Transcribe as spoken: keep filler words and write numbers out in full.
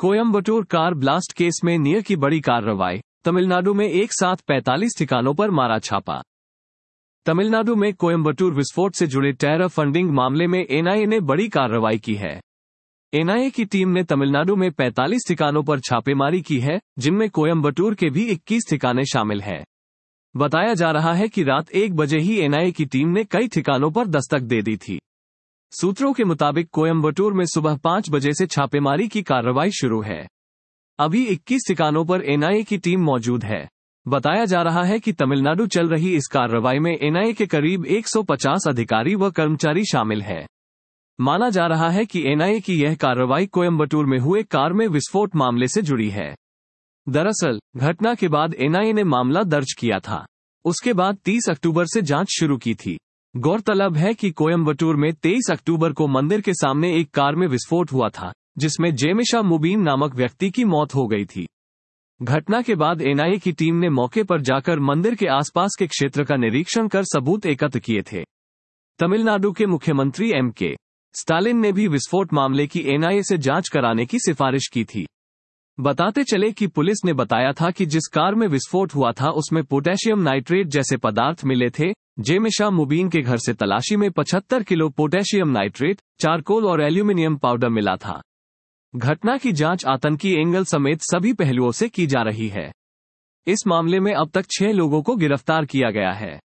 Coimbatore car blast case में near की बड़ी कार्रवाई। तमिलनाडु में एक साथ पैंतालीस ठिकानों पर मारा छापा। तमिलनाडु में कोयम्बटूर विस्फोट से जुड़े टेरर फंडिंग मामले में एनआईए ने बड़ी कार्रवाई की है। एनआईए की टीम ने तमिलनाडु में पैंतालीस ठिकानों पर छापेमारी की है, जिनमें कोयम्बटूर के भी इक्कीस ठिकाने शामिल हैं। बताया जा रहा है कि रात एक बजे ही एनआईए की टीम ने कई ठिकानों पर दस्तक दे दी थी। सूत्रों के मुताबिक कोयम्बटूर में सुबह पाँच बजे से छापेमारी की कार्रवाई शुरू है। अभी इक्कीस ठिकानों पर एनआईए की टीम मौजूद है। बताया जा रहा है कि तमिलनाडु चल रही इस कार्रवाई में एनआईए के करीब एक सौ पचास अधिकारी व कर्मचारी शामिल हैं। माना जा रहा है कि एनआईए की यह कार्रवाई कोयम्बटूर में हुए कार में विस्फोट मामले से जुड़ी है। दरअसल, घटना के बाद एनआईए ने मामला दर्ज किया था। उसके बाद तीस अक्टूबर से जांच शुरू की थी। गौरतलब है कि कोयम्बटूर में तेईस अक्टूबर को मंदिर के सामने एक कार में विस्फोट हुआ था, जिसमें जेमिशा मुबीन नामक व्यक्ति की मौत हो गई थी। घटना के बाद एनआईए की टीम ने मौके पर जाकर मंदिर के आसपास के क्षेत्र का निरीक्षण कर सबूत एकत्र किए थे। तमिलनाडु के मुख्यमंत्री एम के स्टालिन ने भी विस्फोट मामले की एनआईए से जांच कराने की सिफारिश की थी। बताते चले कि पुलिस ने बताया था कि जिस कार में विस्फोट हुआ था उसमें पोटेशियम नाइट्रेट जैसे पदार्थ मिले थे। जेमिशा मुबीन के घर से तलाशी में पचहत्तर किलो पोटेशियम नाइट्रेट, चारकोल और एल्यूमिनियम पाउडर मिला था। घटना की जांच आतंकी एंगल समेत सभी पहलुओं से की जा रही है। इस मामले में अब तक छह लोगों को गिरफ्तार किया गया है।